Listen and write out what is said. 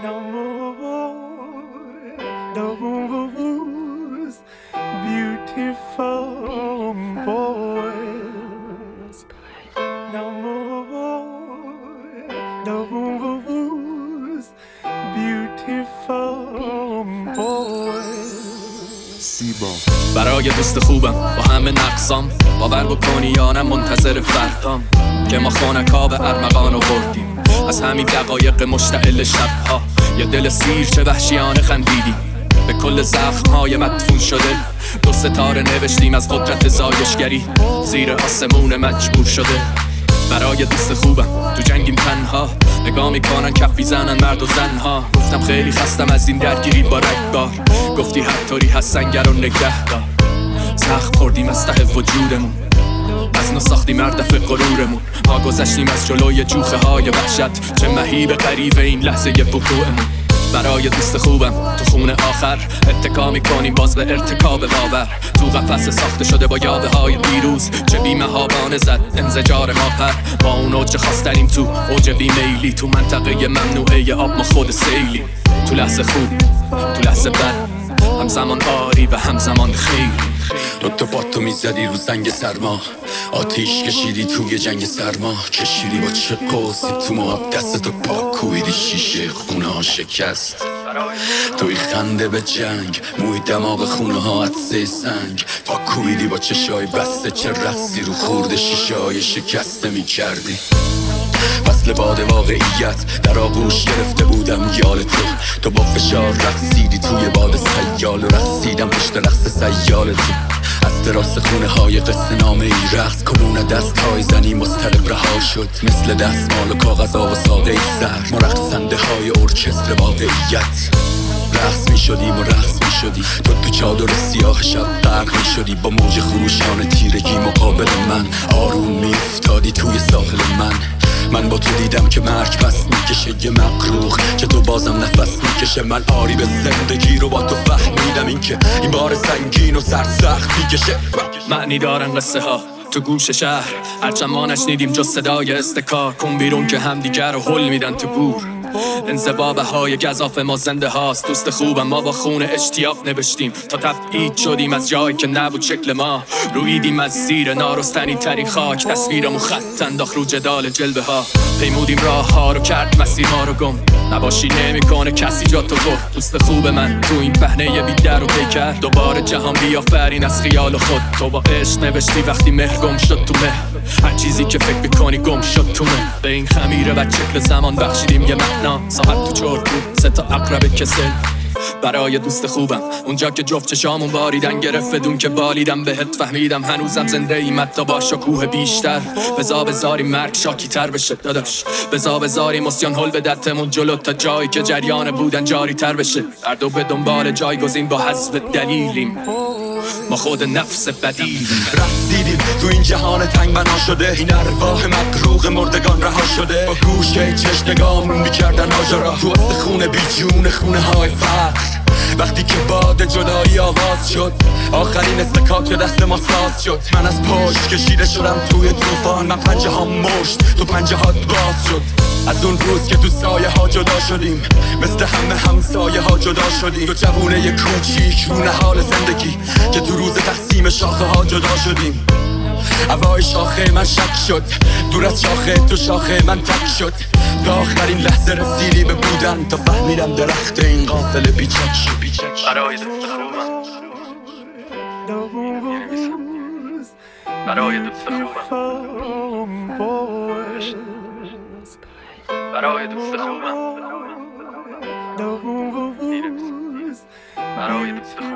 No more, no more beautiful boys. No more, no more beautiful boys. برای دوست خوبم با همه نقصام باور بکنی یا نه منتظر فردام که ما خانک‌ها به ارمغان آوردیم از همین دقایق مشتعل شبها یه دل سیر چه وحشیانه خندیدیم به کل زخم‌های مدفون شده 2 ستاره نوشتیم از قدرت زایشگری زیر آسمون مجبور شده برای دوست خوبم تو جنگیم تنها نگاه میکنن کف میزنن مرد و زنها گفتم خیلی خستم از این درگیری با رگبار گفتی هر طوری هست سنگر و نگهدار زخم خوردیم از ته وجودمون از نو ساختیم مردف غرورمون ما گذشتیم از جلوی جوخه های وحشت چه مهیب غریب این لحظه وقوعمون برای دوست خوبم تو خونه آخر اتکا میکنیم باز به ارتکاب باور تو قفس ساخته شده با یاده های دیروز چه بی‌مهابانه زد انزجار ما پر با اون اوج خواستنیم تو اوج بیمیلی تو منطقه ممنوعه آب ما خود سیلی تو لحظه خوب تو لحظه بد همزمان آری و همزمان خیلی دوتا پاتو میزدی رو زنگ سرما آتیش کشیدی توی جنگ سرما کشیدی با چه قوسی تو مواب دستتو پاک کویدی شیشه خونه ها شکست توی خنده به جنگ موی دماغ خونه ها عطسه سنگ پاک کویدی با چشای بسته چه رقصی رو خورده شیشه های شکسته میکردی فصل باد واقعیت در آغوش گرفته بودم یال تو با فشار رقصیدی توی باد سیال و رقصیدم پشت رقص سیال تو از دراز خونه های قصه نامه ای رقص کمون دست های زنی مضطرب رها شد مثل دستمال و کاغذ و ساقه ای سر ما رقصنده های ارکستر واقعیت رقص می شدیم و رقص می شدی تو چادر سیاه شب غرق می شدی با موج خروشان تیرگی مقابل من آروم می افتادی توی ساحل من با تو دیدم که مرگ پس میکشه یه مقروخ که تو بازم نفس میکشه من آری به زندگی رو با تو فهمیدم این که این بار سنگین و سرسخت میکشه معنی دارن قصه ها تو گوش شهر هرچند ما نشنیدیم جز صدای استکار کن بیرون که همدیگر رو حل میدن تو گور انزبابه های گزاف ما زنده هاست دوست خوبم ما با خون اشتیاق نوشتیم تا تبعید شدیم از جایی که نبود شکل ما رویدیم از زیر نارستنی ترین خاک تصویرمو خط انداخت رو جدال جلوه ها پیمودیم راه ها رو کرد مسیر ما رو گم نباشی نمیکنه کسی جا تو گفت دوست خوب من تو این پهنه بی در و پیکر دوباره جهان بیافرین از خیال خود تو با عشق نوشتی وقتی مهر گم شد تو مهر هر چیزی که فکر بکنی گم شد تو مهر به این خمیره و شکل زمان بخشیدیم یه ساعت تو چرت بود 3 تا عقرب کسل برای دوست خوبم اونجا که جفت چشامون باریدن گرفت بدون که بالیدم بهت فهمیدم هنوزم زنده ایم حتی با شکوه بیشتر بزا بزاریم مرگ شاکی تر بشه داداش بزا بزاریم اسیان هل به دتمون جلو تا جایی که جریان بودن جاری تر بشه هر دو به دنبال جایگزین با حذف دلیلیم ما خود نفس بدیلیم رقصیدیم تو این جهان تنگ بنا شده این ارواح مقروق مردگان رها شده با گوشه چشم نگامون میکردن آجارا تو وسط خونه بی جون خونه های فقر وقتی که باد جدایی آواز شد آخرین استکاک دست ما ساز شد من از پشت کشیده شدم توی طوفان من پنجه ها مشت تو پنجه هات باز شد از اون روز که تو سایه ها جدا شدیم مثل همه همسایه ها جدا شدیم تو جوونه کوچیک رو نهال زندگی که تو روز تقسیم شاخه ها جدا شدیم هوای شاخه من شک شد دور از شاخه تو شاخه من تک شد تا آخرین لحظه رسیدی به بودن تا فهمیدم درخت این قافل بیچک شد برای دوست خوبم برای دوست خوبم برای دوست خوبم برای دوست خوبم